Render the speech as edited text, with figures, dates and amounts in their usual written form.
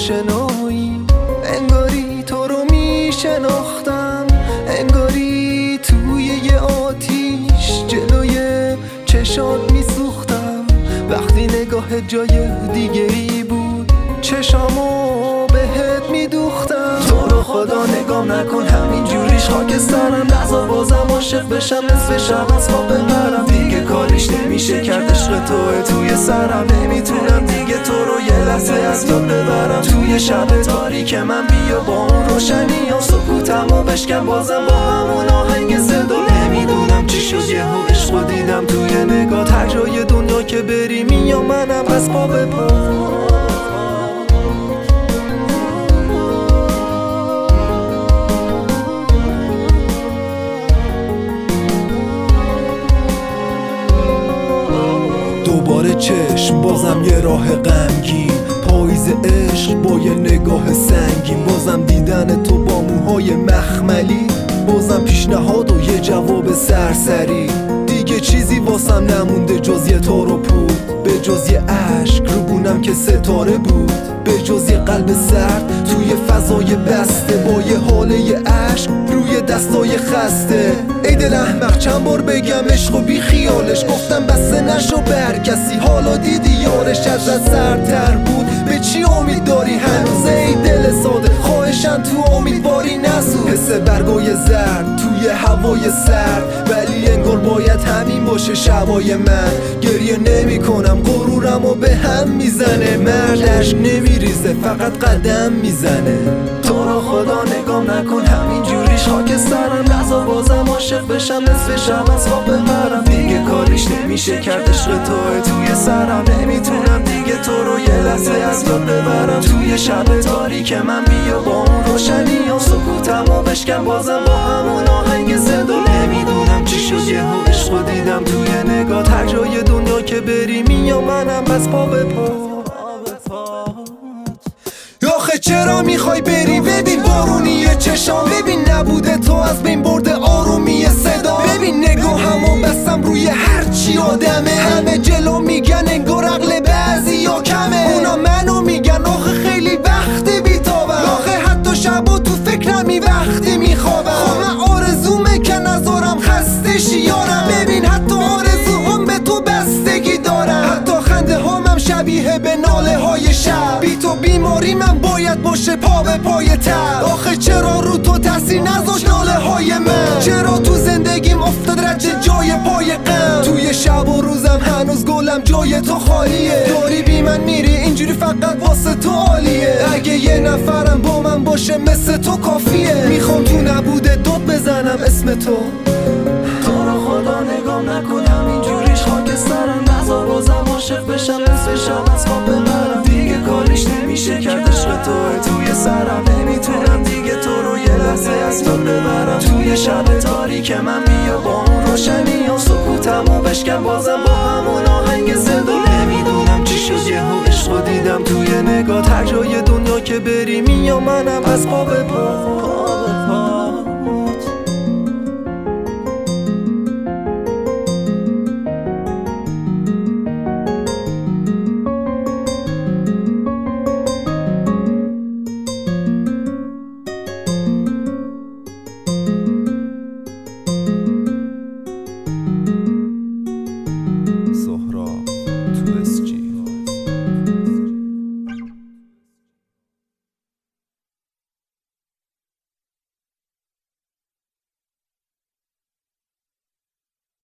آشنایی، انگاری تو رو میشناختم، انگاری توی یه آتیش جلوی چشات میسوختم. وقتی نگاه جای دیگری بود چشامو بهت میدوختم. تو رو خدا نگام نکن همین جوریش خاک سرم، نذار بازم عاشق بشم نصف شب از خواب بپرم. دیگه کاریش نمیشه کرد عشق توه توی سرم، نمیتونم دیگه تو رو یه لحظه از یاد ببرم. توی شب تاریک من بیا با اون روشنی ها سکوتمو بشکن بازم با همون آهنگ صدا. نمیدونم چی شد یهو عشقو دیدم توی نگاه، هر جای دنیا که بری میام منم از پا به پا. دوباره چشم بازم یه راه غمگین، پاییز عشق با یه نگاه سنگین، بازم دیدن تو با موهای مخملی، بازم پیشنهاد و یه جواب سرسری. دیگه چیزی واسم نمونده جز یه تار و پود، به جز یه عشق رو بونم که ستاره بود، به جز یه قلب سرد توی فضای بسته با یه حاله یه عشق روی دستای خسته. ای دل احمق چند بار بگم عشق و بی خیالش، گفتم بسته نشو بر کسی، حالا دیدی یارش ازت سردتر بود. به چی امید داری هنوز ای دل ساده، خواهشم تو امیدواری نسوز. حس برگای زرد توی هوای سرد، ولی انگار باید همین باشه شبای من. گریه نمی کنم غرورمو به هم میزنه، مرد عشق نمیریزه فقط قدم میزنه. تو رو خدا نگام نکن همین جوریش خاک سرم، نذار بازم عاشق بشم نصف شب از خواب بپرم. دیگه کاریش نمیشه کرد عشق توه توی سرم، نمیتونم دیگه تو رو یه لحظه از یاد ببرم. توی شب تاریک من بیا با اون روشنی ها سکوتمو بشکن بازم با همون آهنگ صدا. نمیدونم چی شد یهو عشقو دیدم توی نگاه، هر جای دنیا که بری میام منم از پا به پا. آخه چرا میخوای بری؟ ببین بارونی چشام، ببین نبوده تو از بین برده آرومی صدا. ببین نگاهمو بستم روی هرچی آدمه، همه جلو میگن انگار عقل بعضیا کمه، اونا منو میگن آخه خیلی وقت بیتابم، آخه حتی شبا تو فکرمی وقتی میخوابم. خب من آرزومه که نذارم خسته شی یارم، ببین حتی آرزوام به تو بستگی دارم، حتی خنده هامم شبیه به ناله های شب. بی تو بیماری من باید باشه پا به پای تب. آخه چرا رو تو تاثیر نذاشت ناله های من؟ چرا تو زندگیم افتاد رد جای پای غم؟ توی شب و روزم هنوز گلم جای تو خالیه، داری بی من میری اینجوری فقط واسه تو عالیه. اگه یه نفرم با من باشه مثل تو کافیه، میخوام تو نبوده داد بزنم اسم تو. تو رو خدا نگام نکن همین جوریش خاک سرم، نذار بازم عاشق بشم نصف شب از خواب بپرم. دیگه کاریش نمیشه کرد عشق توه توی سرم، نمیتونم دیگه تو رو یه لحظه از یاد ببرم. توی شب تاریک من بیا با اون روشنی ها سکوتمو بشکن بازم با همون آهنگ صدا. نمیدونم چی شد یهو عشقو دیدم توی نگاه، هر جای دنیا که بری میام منم از پا به پا.